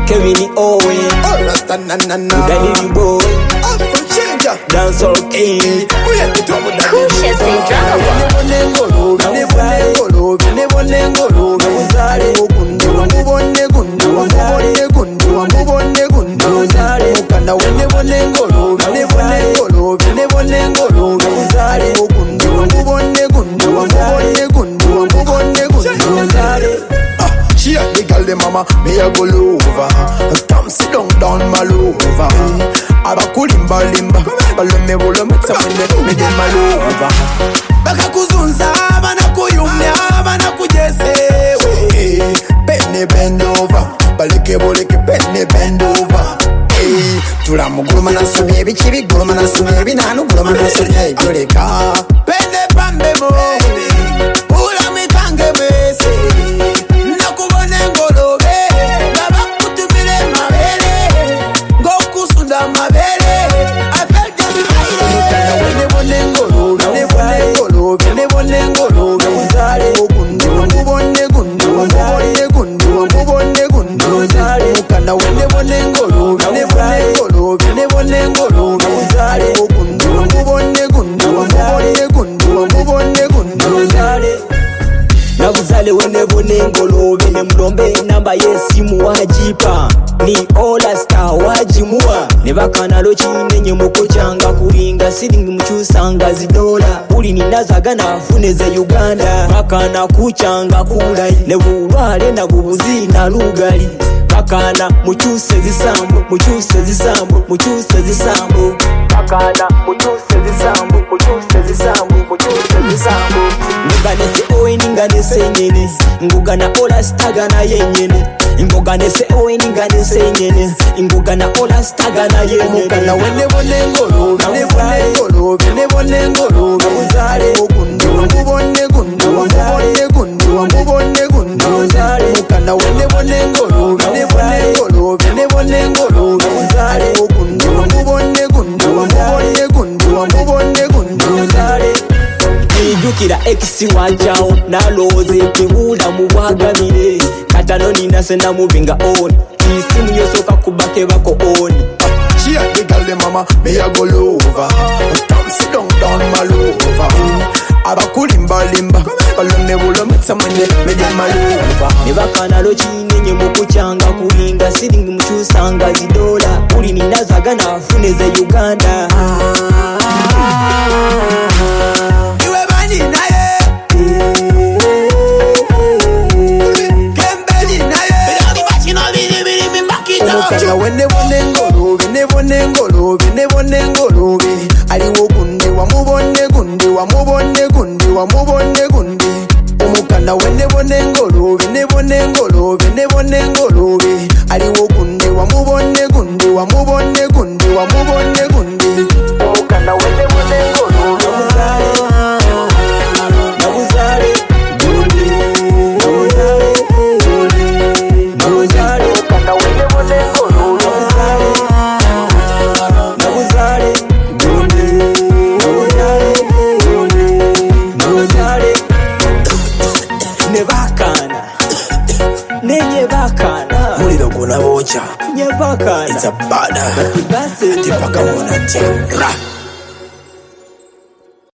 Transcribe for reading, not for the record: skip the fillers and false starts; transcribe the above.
Kevin Owen, Rasta na Danny Boy, Afro changer, Dancehall King, Kusha Zendrama. She a the girl, the mama, me a go over. Come sit down malova. Abakulimba limba, balome bolome tsamene me de malova. Baka kuzunza, bana kuyumya, bana kujese. Penny bend over, baleke boleke penny bend over. Tula muguluma na sobe bichibi guluma na sobe binanu guluma na sobe goleka. Penny pambe mo, ula mi kange mese. Nabuzale wenebone ngolobe nemlombe namba yesimu wajipa ni Ola Star wajimua nebakana lochine nyemuko changa kulinga silingi mchusanga zidola uli ninazaga nafune za Uganda bakana kuchanga kulai nebulwale nabubuzi na lugali bakana muchuse zisambo muchuse zisambo muchuse zisambo bakana muchuse zisambo muchuse zisambo muchuse zisambo ngugana se Owen ngane senyene ngugana Ola Star gana yenyene ngugana se Owen ngane senyene ngugana Ola Star gana yenyene ngugana wenebone ngolo wenebone ngolo nguzare okundu ngubone gundu ngubone gundu ngubone gundu ngugana wenebone ngolo wenebone ngolo nguzare okundu ngubone gundu ngubone gundu ngubone gundu nguzare Nijukira exi wanjao naloze kibula mubwagamire katano nina senda moving on isimu yosoka kubake bako on. She a the girl, the mama, me a go over. Come sit down malova. Abakulimba limba, balome bolome tsamene me de malova. Nebakana lochine nyemuko changa kulinga silingi mchusanga zidola uli ninazaga nafune za Uganda. Iwe bani naye Kembeli naye Bidani bachino bili mimbakita Omukana wenebone ngolo aliwo gundi wamubone gundi wamubone gundi wamubone gundi omukana wenebone ngolo aliwo gundi wamubone gundi wamubone gundi wamubone gundi omukana wenebone ngolo nabuzare gundi nabuzare omukana wenebone ngolo nebakana nenye bakana muliro guna bocha nye bakana it's a bad basi tipaka mwana tia